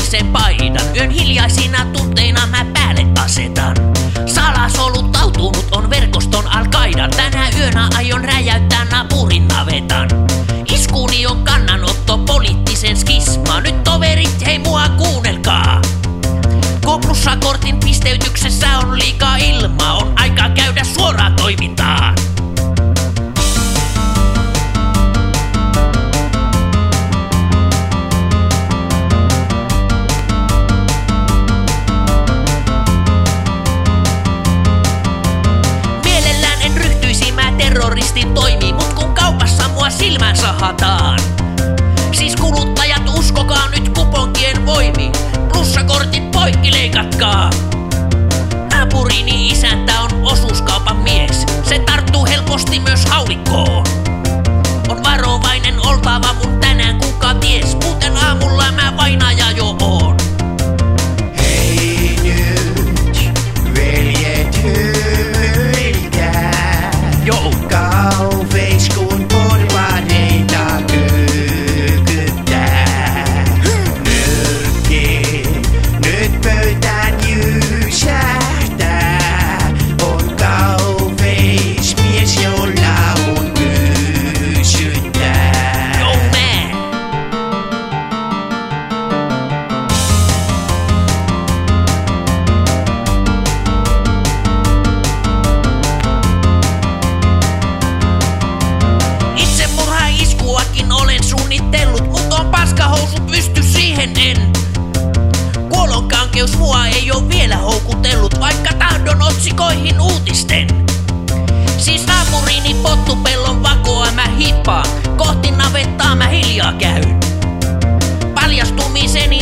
sinisen paidan. Yön hiljaisina tunteina mä päälle asetan. Salasoluttautunut on verkoston Al-Qaidan. Tänä yönä aion räjäyttää naapurin navetan. Iskuni on kannanotto poliittisen skismaan. Nyt toverit, hei mua kuunnelkaa. K+-kortin pisteytyksessä on liikaa ilmaa. On aika käydä suoraan toimintaan. Mielellään en ryhtyisi mä terroristin toimiin, mut kun kaupassa mua silmään sahataan. Siis kuluttajat, uskokaa nyt kuponkien voimiin. Plussakortit poikki leikatkaa. Naapurini isäntä on osuuskaupan mies. Se tarttuu helposti myös haulikkoon. On varovainen oltava mun tänään, kuka ties. Muuten aamulla mä vainaja jo oon. Hei nyt, veljet hymyilkää. Joo. Kauveis kun porvareita kyykyttää. Nyrkki nyt pöytään jysähtää. On kauveis mies, jolla on kysyntää. Joo mä. Itsemurhaiskuakin olen suunnitellut, mut on paskahousu pysty siihen en. Kuolonkankeus mua ei oo vielä houkutellut, vaikka tahdon otsikoihin uutisten. Siis naapurini pottupellon vakoa mä hippaan, kohti navettaa mä hiljaa käyn. Paljastumiseni